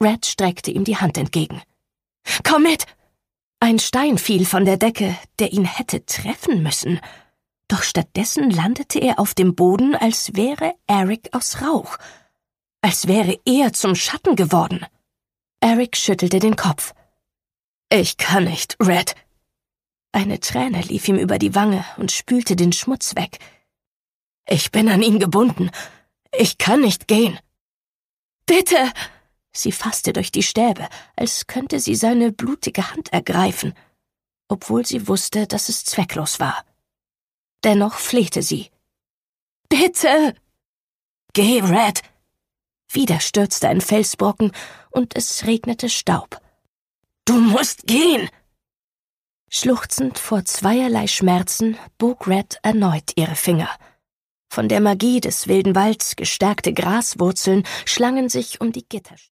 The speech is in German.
Red streckte ihm die Hand entgegen. »Komm mit!« Ein Stein fiel von der Decke, der ihn hätte treffen müssen. Doch stattdessen landete er auf dem Boden, als wäre Eric aus Rauch. Als wäre er zum Schatten geworden. Eric schüttelte den Kopf. »Ich kann nicht, Red.« Eine Träne lief ihm über die Wange und spülte den Schmutz weg. »Ich bin an ihn gebunden. Ich kann nicht gehen.« »Bitte!« Sie fasste durch die Stäbe, als könnte sie seine blutige Hand ergreifen, obwohl sie wusste, dass es zwecklos war. Dennoch flehte sie. »Bitte!« »Geh, Red!« Wieder stürzte ein Felsbrocken und es regnete Staub. »Du musst gehen!« Schluchzend vor zweierlei Schmerzen bog Red erneut ihre Finger. Von der Magie des wilden Walds gestärkte Graswurzeln schlangen sich um die Gitter.